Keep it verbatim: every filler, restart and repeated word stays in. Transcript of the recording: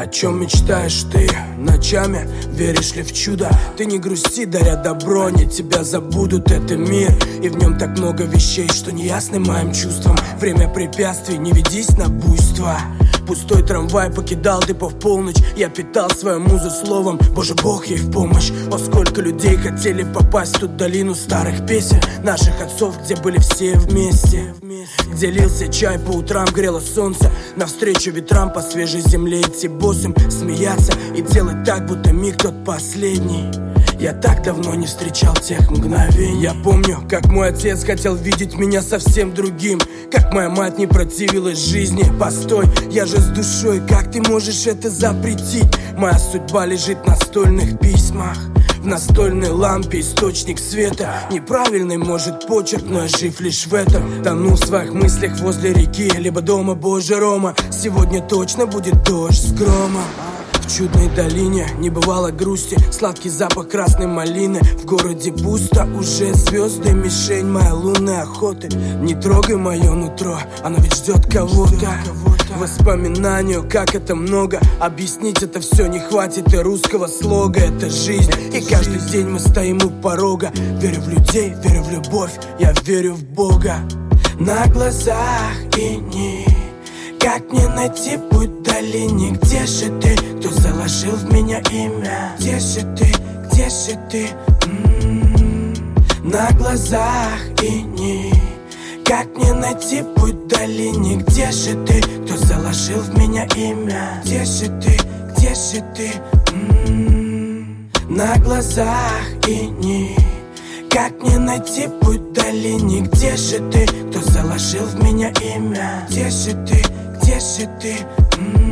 О чем мечтаешь ты ночами? Веришь ли в чудо? Ты не грусти, даря добро, не тебя забудут. Это мир, и в нем так много вещей, что не ясны моим чувствам. Время препятствий, не ведись на буйство. Пустой трамвай покидал депо в полночь. Я питал свою музу словом, Боже, Бог ей в помощь. О, сколько людей хотели попасть в ту долину старых песен наших отцов, где были все вместе, где лился чай, по утрам грело солнце. Навстречу ветрам по свежей земле идти босым, смеяться и делать так, будто миг тот последний. Я так давно не встречал тех мгновений. Я помню, как мой отец хотел видеть меня совсем другим, как моя мать не противилась жизни. Постой, я же с душой, как ты можешь это запретить? Моя судьба лежит в настольных письмах, в настольной лампе источник света. Неправильный, может, почерк, но я жив лишь в этом. Тону в своих мыслях возле реки, либо дома, Боже, Рома. Сегодня точно будет дождь с громом. В чудной долине не бывало грусти, сладкий запах красной малины. В городе пусто, уже звезды, мишень моей лунной охоты. Не трогай мое нутро, оно ведь ждет кого-то. Воспоминанию, как это много, объяснить это все не хватит и русского слога. Это жизнь, и каждый день мы стоим у порога. Верю в людей, верю в любовь, я верю в Бога. На глазах иней, как мне найти путь в долине? Где же ты, кто заложил в меня имя? Где же ты, где же ты? М-м-м. На глазах иней, как мне найти путь в долине? Где же ты, кто заложил в меня имя? Где же ты, где же ты? М-м-м. На глазах иней, как мне найти путь в долине? Где же ты, кто заложил в меня имя? Где же ты, где же ты? М-м-м.